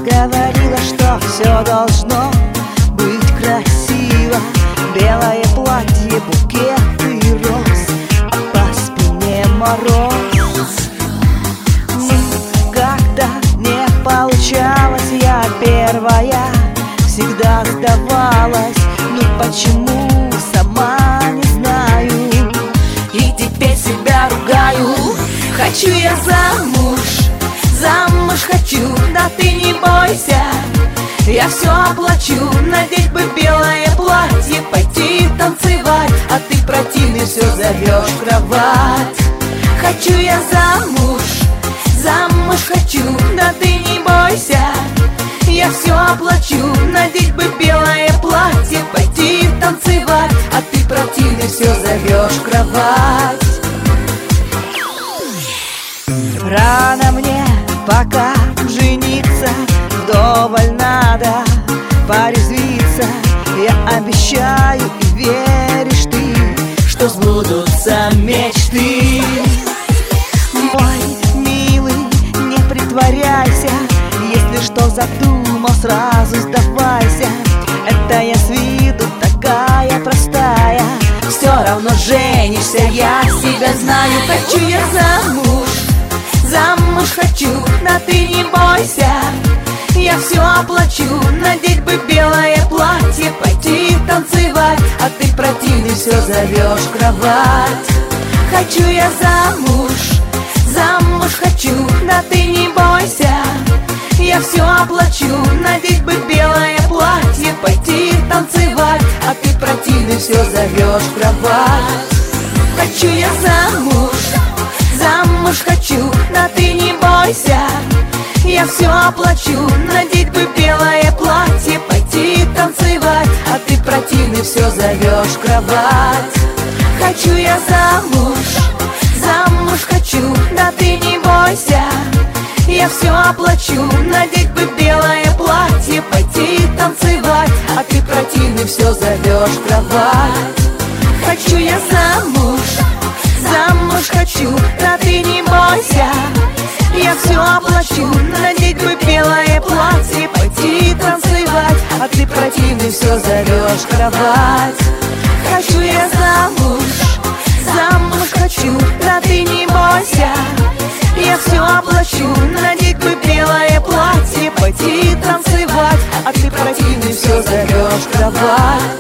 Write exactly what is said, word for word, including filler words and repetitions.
говорила, что все должно быть красиво. Белое платье, букеты роз, а по спине мороз. Ну, когда не получалось, я первая всегда сдавалась. Ну почему, сама не знаю, и теперь себя ругаю. Хочу я замуж, замуж хочу, да ты не бойся, я все оплачу. Надеть бы белое платье, пойти танцевать, а ты противный все зовешь в кровать. Хочу я замуж, замуж хочу, да ты не бойся, я все оплачу. Надеть бы белое платье, пойти танцевать, а ты противный все зовешь в кровать. Рано мне пока жениться, вдоволь надо порезвиться. Я обещаю, и веришь ты, что сбудутся мечты. Мой милый, не притворяйся, если что задумал, сразу сдавайся. Это я с виду такая простая, все равно женишься, я себя знаю. Хочу я замуж, замуж хочу, да ты не бойся, я все оплачу. Надеть бы белое платье, пойти танцевать, а ты противный все зовешь в кровать. Хочу я замуж, замуж хочу, да ты не бойся, я все оплачу. Надеть бы белое платье, пойти танцевать, а ты противный все зовешь в кровать. Хочу я замуж, замуж хочу, да ты не бойся, я все оплачу. Надеть бы белое платье, пойти танцевать, а ты противный все зовешь в кровать. Хочу я замуж, замуж хочу, да ты не бойся, я все оплачу. Надеть бы белое платье, пойти танцевать, а ты противный все зовешь в кровать. Хочу я замуж, замуж хочу, да ты не бойся, я все оплачу. Надеть бы белое платье, пойти танцевать, а ты противный все зовешь в кровать. Хочу я замуж, замуж хочу, да ты не бойся, я все оплачу. Надеть бы белое платье, пойти танцевать, а ты противный все зовешь в кровать.